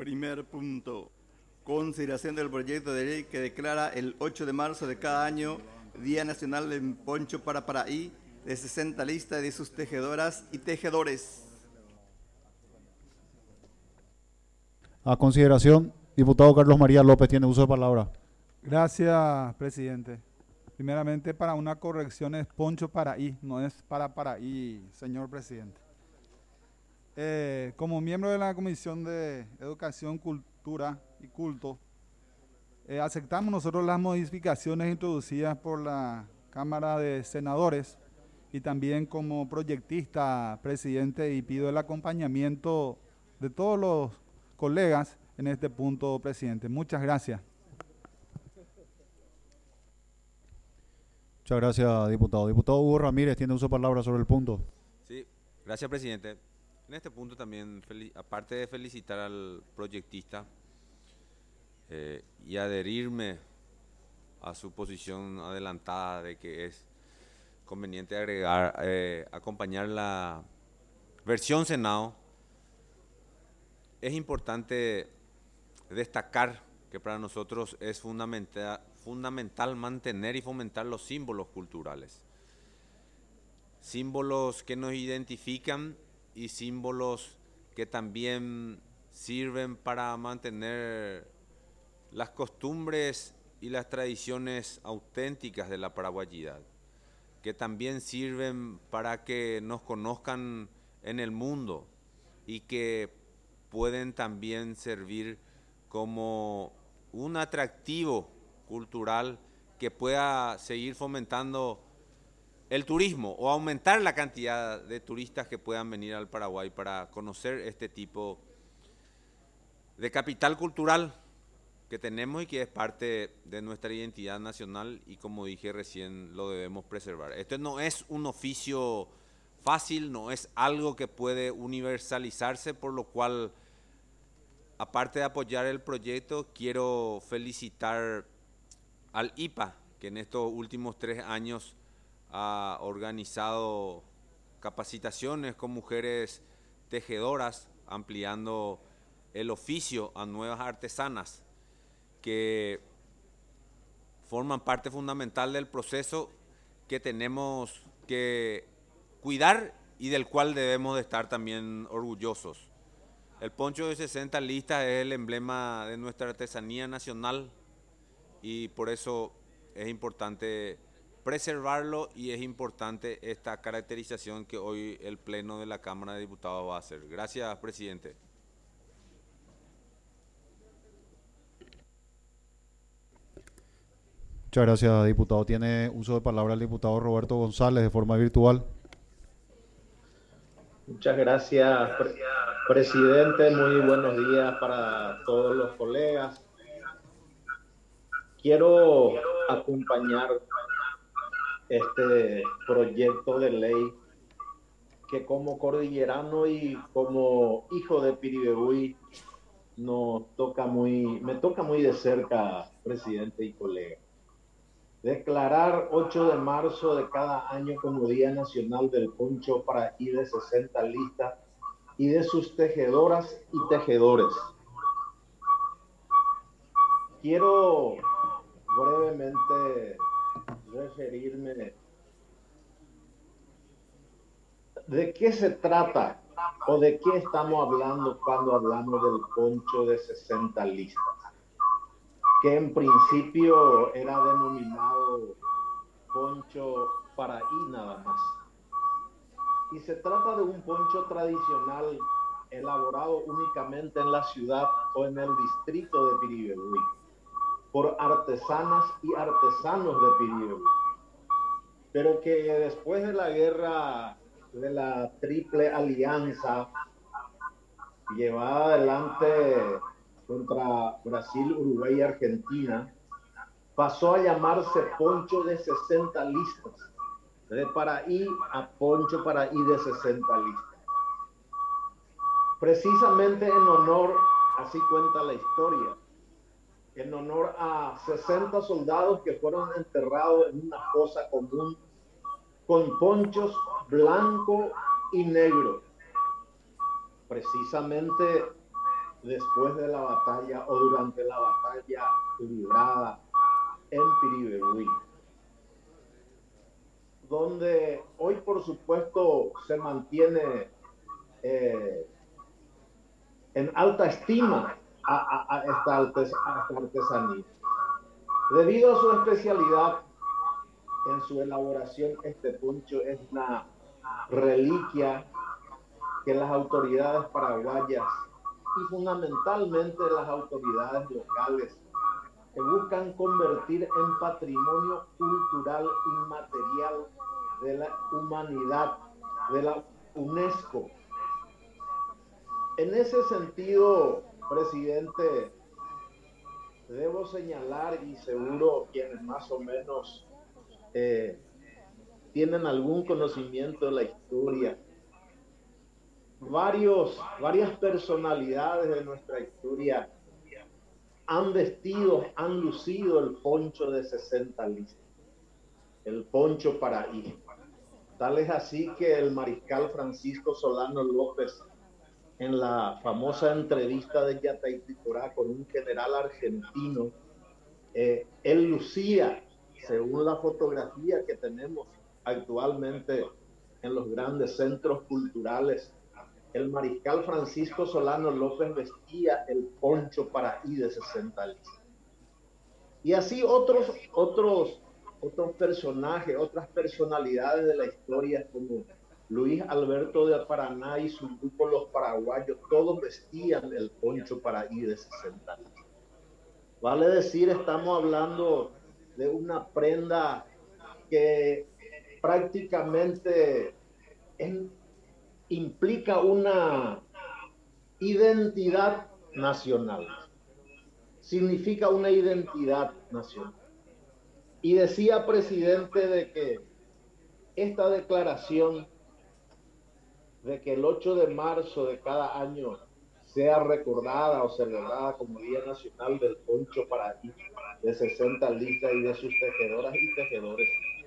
Primer punto. Consideración del proyecto de ley que declara el 8 de marzo de cada año Día Nacional del Poncho para Paraí, de 60 listas de sus tejedoras y tejedores. A consideración, diputado Carlos María López tiene uso de palabra. Gracias, presidente. Primeramente, para una corrección es Poncho Paraí, no es para Paraí, señor presidente. Como miembro de la Comisión de Educación, Cultura y Culto, aceptamos nosotros las modificaciones introducidas por la Cámara de Senadores y también como proyectista, presidente, y pido el acompañamiento de todos los colegas en este punto, presidente. Muchas gracias. Muchas gracias, diputado. Diputado Hugo Ramírez tiene uso de palabra sobre el punto. Sí, gracias, presidente. En este punto también, aparte de felicitar al proyectista y adherirme a su posición adelantada de que es conveniente agregar, acompañar la versión Senado, es importante destacar que para nosotros es fundamental mantener y fomentar los símbolos culturales. Símbolos que nos identifican y símbolos que también sirven para mantener las costumbres y las tradiciones auténticas de la paraguayidad, que también sirven para que nos conozcan en el mundo y que pueden también servir como un atractivo cultural que pueda seguir fomentando el turismo o aumentar la cantidad de turistas que puedan venir al Paraguay para conocer este tipo de capital cultural que tenemos y que es parte de nuestra identidad nacional y, como dije recién, lo debemos preservar. Esto no es un oficio fácil, no es algo que puede universalizarse, por lo cual, aparte de apoyar el proyecto, quiero felicitar al IPA, que en estos últimos 3 años ha organizado capacitaciones con mujeres tejedoras, ampliando el oficio a nuevas artesanas que forman parte fundamental del proceso que tenemos que cuidar y del cual debemos de estar también orgullosos. El poncho de 60 listas es el emblema de nuestra artesanía nacional y por eso es importante preservarlo y es importante esta caracterización que hoy el Pleno de la Cámara de Diputados va a hacer. Gracias, presidente. Muchas gracias, diputado. Tiene uso de palabra el diputado Roberto González de forma virtual. Muchas gracias, presidente. Muy buenos días para todos los colegas. Quiero acompañar este proyecto de ley que como cordillerano y como hijo de Piribebuy me toca muy de cerca, presidente y colega. Declarar 8 de marzo de cada año como Día Nacional del Poncho Paraí, de 60 listas y de sus tejedoras y tejedores. Quiero brevemente referirme de qué se trata o de qué estamos hablando cuando hablamos del poncho de 60 listas, que en principio era denominado poncho Paraí nada más. Y se trata de un poncho tradicional elaborado únicamente en la ciudad o en el distrito de Piribebuy por artesanas y artesanos de Piribebuy, pero que después de la guerra de la Triple Alianza llevada adelante contra Brasil, Uruguay y Argentina, pasó a llamarse poncho de 60 listas, de Paraí a poncho Paraí de 60 listas. Precisamente en honor, así cuenta la historia, en honor a 60 soldados que fueron enterrados en una fosa común con ponchos blanco y negro. Precisamente después de la batalla o durante la batalla librada en Piribebuy, donde hoy por supuesto se mantiene en alta estima a esta artesanía. Debido a su especialidad en su elaboración, este poncho es una reliquia que las autoridades paraguayas y fundamentalmente las autoridades locales buscan convertir en patrimonio cultural inmaterial de la humanidad, de la UNESCO. En ese sentido, presidente, debo señalar, y seguro quienes más o menos tienen algún conocimiento de la historia, varias personalidades de nuestra historia han vestido, han lucido el poncho de 60 listas, el poncho Paraí. Tal es así que el mariscal Francisco Solano López, en la famosa entrevista de Yataiticurá con un general argentino, él lucía, según la fotografía que tenemos actualmente en los grandes centros culturales, el mariscal Francisco Solano López vestía el poncho Paraí de 60 listas. Y así otros personajes, otras personalidades de la historia, como Luis Alberto de Paraná y su grupo Los Paraguayos, todos vestían el poncho Paraí de 60 listas. Vale decir, estamos hablando de una prenda que prácticamente implica una identidad nacional. Significa una identidad nacional. Y decía, presidente, de que esta declaración de que el 8 de marzo de cada año sea recordada o celebrada como Día Nacional del Poncho Paraí de 60 listas y de sus tejedoras y tejedores,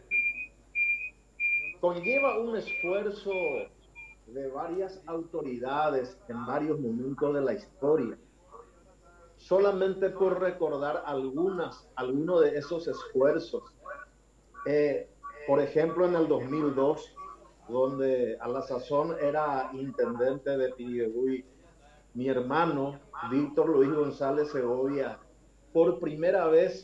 conlleva un esfuerzo de varias autoridades en varios momentos de la historia. Solamente por recordar algunos de esos esfuerzos. Por ejemplo, en el 2002, donde a la sazón era intendente de Piribebuy mi hermano Víctor Luis González Segovia, por primera vez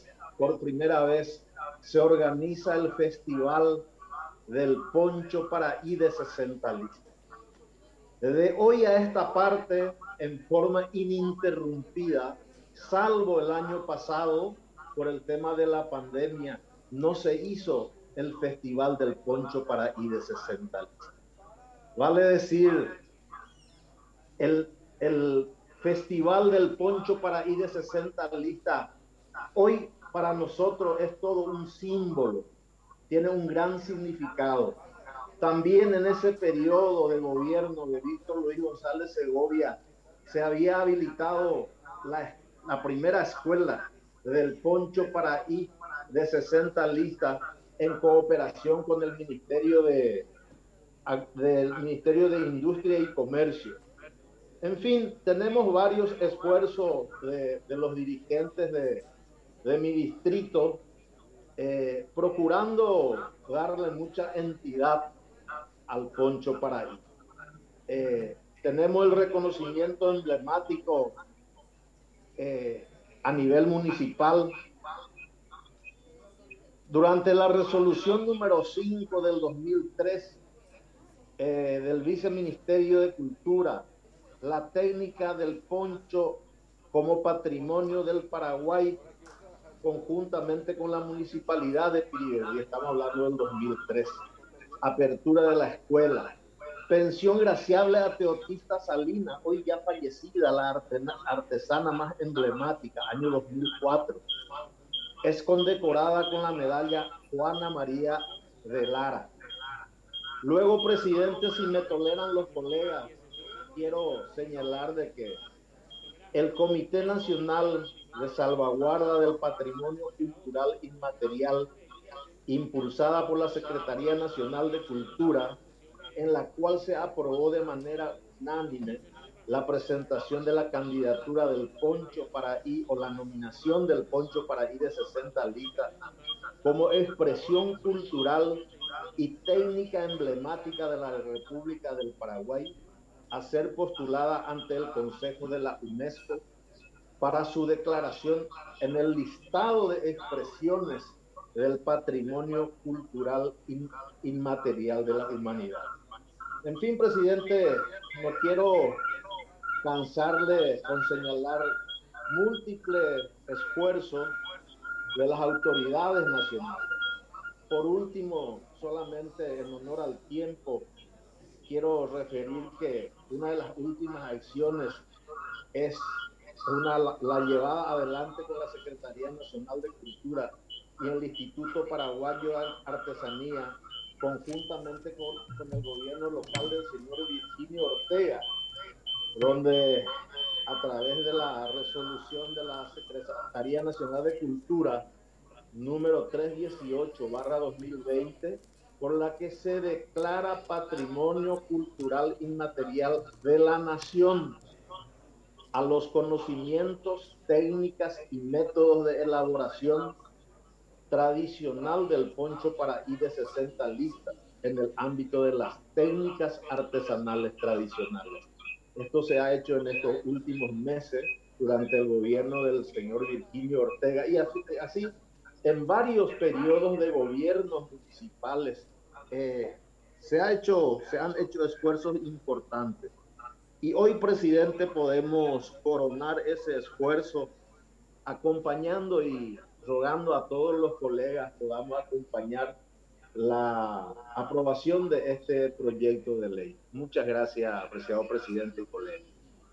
se organiza el Festival del Poncho Paraí de 60 listas. Desde hoy a esta parte, en forma ininterrumpida, salvo el año pasado, por el tema de la pandemia, no se hizo el Festival del Poncho Paraí de 60 listas. Vale decir, el Festival del Poncho Paraí de 60 listas, hoy para nosotros es todo un símbolo, tiene un gran significado. También en ese periodo de gobierno de Víctor Luis González Segovia se había habilitado la primera escuela del Poncho Paraí de 60 listas en cooperación con el Ministerio de Industria y Comercio. En fin, tenemos varios esfuerzos de los dirigentes de mi distrito procurando darle mucha entidad al Poncho Paraí. Tenemos el reconocimiento emblemático a nivel municipal. Durante la resolución número 5 del 2003 del Viceministerio de Cultura, la técnica del poncho como patrimonio del Paraguay, conjuntamente con la municipalidad de Piribebuy, estamos hablando del 2003, apertura de la escuela, pensión graciable a Teotista Salina, hoy ya fallecida, la artesana más emblemática, año 2004, es condecorada con la medalla Juana María de Lara. Luego, presidente, si me toleran los colegas, quiero señalar de que el Comité Nacional de Salvaguarda del Patrimonio Cultural Inmaterial, impulsada por la Secretaría Nacional de Cultura, en la cual se aprobó de manera unánime la presentación de la candidatura del Poncho Paraí o la nominación del Poncho Paraí de 60 listas como expresión cultural y técnica emblemática de la República del Paraguay a ser postulada ante el Consejo de la UNESCO para su declaración en el listado de expresiones del patrimonio cultural inmaterial de la humanidad. En fin, presidente, no quiero cansarle con señalar múltiples esfuerzos de las autoridades nacionales. Por último, solamente en honor al tiempo, quiero referir que una de las últimas acciones es la llevada adelante con la Secretaría Nacional de Cultura y el Instituto Paraguayo de Artesanía, conjuntamente con el gobierno local del señor Virginio Ortega, donde a través de la resolución de la Secretaría Nacional de Cultura número 318/2020, por la que se declara patrimonio cultural inmaterial de la nación a los conocimientos, técnicas y métodos de elaboración tradicional del poncho paraí de 60 listas en el ámbito de las técnicas artesanales tradicionales. Esto se ha hecho en estos últimos meses durante el gobierno del señor Virginio Ortega y así en varios periodos de gobiernos municipales se han hecho esfuerzos importantes. Y hoy, presidente, podemos coronar ese esfuerzo acompañando y rogando a todos los colegas podamos acompañar la aprobación de este proyecto de ley. Muchas gracias, apreciado presidente y colegas.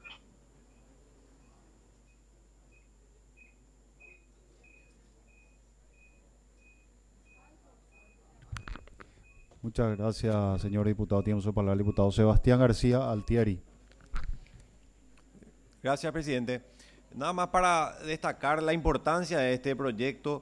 Muchas gracias, señor diputado. Tiene su palabra el diputado Sebastián García Altieri. Gracias, presidente. Nada más para destacar la importancia de este proyecto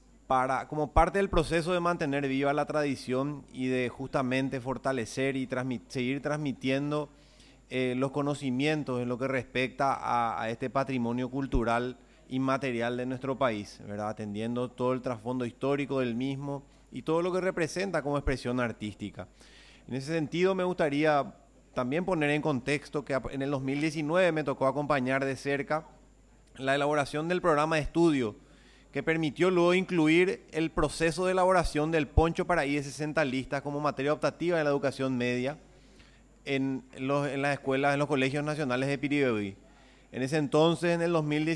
como parte del proceso de mantener viva la tradición y de justamente fortalecer y seguir transmitiendo los conocimientos en lo que respecta a este patrimonio cultural inmaterial de nuestro país, ¿verdad? Atendiendo todo el trasfondo histórico del mismo y todo lo que representa como expresión artística. En ese sentido, me gustaría también poner en contexto que en el 2019 me tocó acompañar de cerca la elaboración del programa de estudio que permitió luego incluir el proceso de elaboración del poncho paraí de 60 listas como materia optativa de la educación media en las escuelas, en los colegios nacionales de Piribebuy. En ese entonces, en el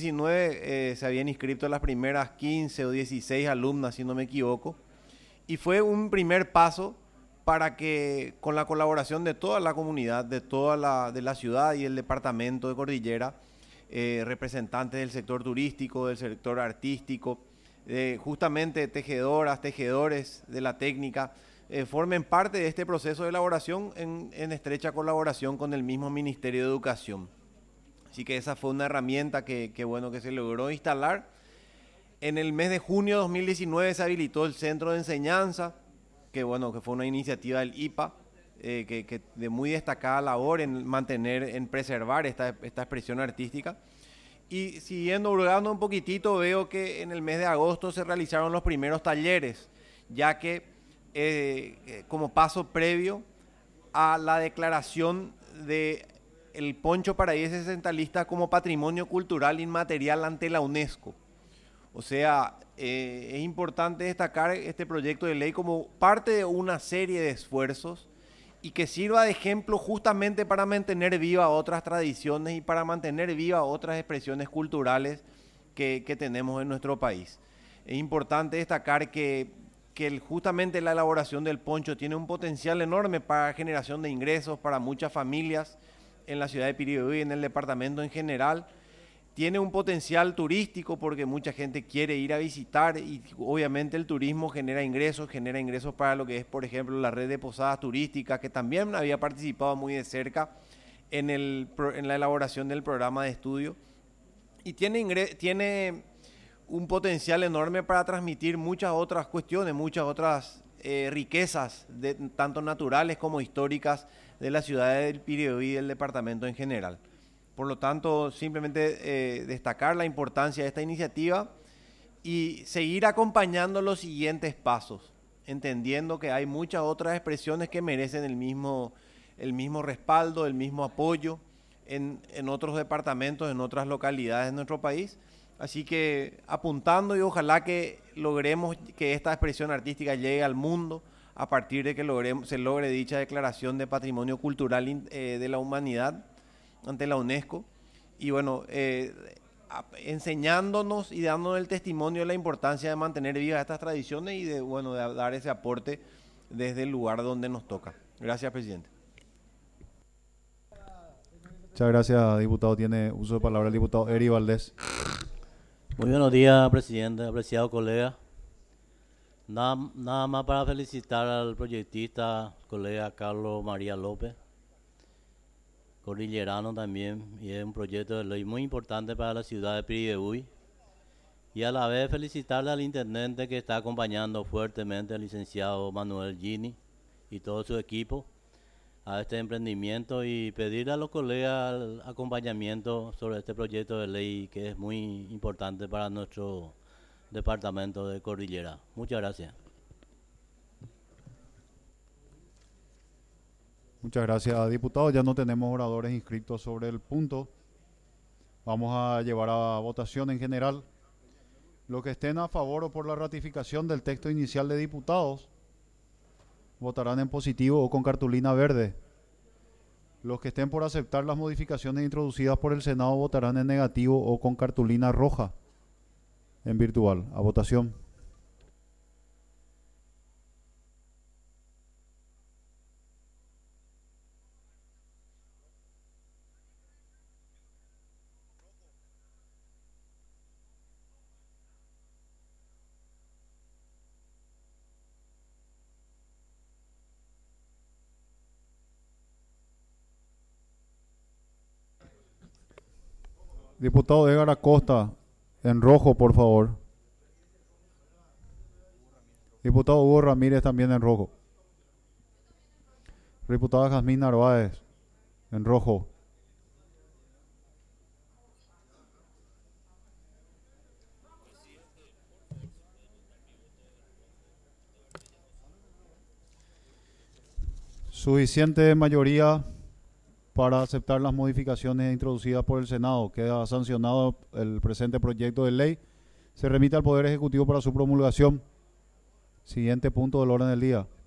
2019, se habían inscrito las primeras 15 o 16 alumnas, si no me equivoco, y fue un primer paso para que, con la colaboración de toda la comunidad, de la ciudad y el departamento de Cordillera, representantes del sector turístico, del sector artístico, justamente tejedoras, tejedores de la técnica, formen parte de este proceso de elaboración en estrecha colaboración con el mismo Ministerio de Educación. Así que esa fue una herramienta que se logró instalar. En el mes de junio de 2019 se habilitó el Centro de Enseñanza, que fue una iniciativa del IPA, que de muy destacada labor en preservar esta expresión artística. Y siguiendo hurgando un poquitito, veo que en el mes de agosto se realizaron los primeros talleres, ya que como paso previo a la declaración de el poncho paraí de 60 listas como patrimonio cultural inmaterial ante la UNESCO. O sea, es importante destacar este proyecto de ley como parte de una serie de esfuerzos y que sirva de ejemplo justamente para mantener viva otras tradiciones y para mantener viva otras expresiones culturales que tenemos en nuestro país. Es importante destacar que justamente la elaboración del poncho tiene un potencial enorme para generación de ingresos para muchas familias en la ciudad de Piribebuy y en el departamento en general. Tiene un potencial turístico porque mucha gente quiere ir a visitar y obviamente el turismo genera ingresos para lo que es, por ejemplo, la red de posadas turísticas, que también había participado muy de cerca en la elaboración del programa de estudio. Y tiene un potencial enorme para transmitir muchas otras cuestiones, muchas otras riquezas, tanto naturales como históricas, de la ciudad del Piribebuy y del departamento en general. Por lo tanto, simplemente destacar la importancia de esta iniciativa y seguir acompañando los siguientes pasos, entendiendo que hay muchas otras expresiones que merecen el mismo respaldo, el mismo apoyo en otros departamentos, en otras localidades de nuestro país. Así que apuntando y ojalá que logremos que esta expresión artística llegue al mundo a partir de que se logre dicha declaración de Patrimonio Cultural de la Humanidad ante la UNESCO. Y bueno, enseñándonos y dándonos el testimonio de la importancia de mantener vivas estas tradiciones y de dar ese aporte desde el lugar donde nos toca. Gracias, presidente. Muchas gracias, diputado. Tiene uso de palabra el diputado Eri Valdés. Muy buenos días, presidente, apreciado colega. Nada más para felicitar al proyectista, colega Carlos María López, cordillerano también, y es un proyecto de ley muy importante para la ciudad de Piribebuy. Y a la vez felicitarle al intendente que está acompañando fuertemente al licenciado Manuel Gini y todo su equipo a este emprendimiento y pedirle a los colegas el acompañamiento sobre este proyecto de ley que es muy importante para nuestro departamento de Cordillera. Muchas gracias. Muchas gracias, diputado. Ya no tenemos oradores inscritos sobre el punto. Vamos a llevar a votación en general. Los que estén a favor o por la ratificación del texto inicial de diputados votarán en positivo o con cartulina verde. Los que estén por aceptar las modificaciones introducidas por el Senado votarán en negativo o con cartulina roja en virtual. A votación. Diputado Edgar Acosta, en rojo, por favor. Diputado Hugo Ramírez, también en rojo. Diputada Jazmín Narváez, en rojo. Suficiente mayoría para aceptar las modificaciones introducidas por el Senado. Queda sancionado el presente proyecto de ley. Se remite al Poder Ejecutivo para su promulgación. Siguiente punto del orden del día.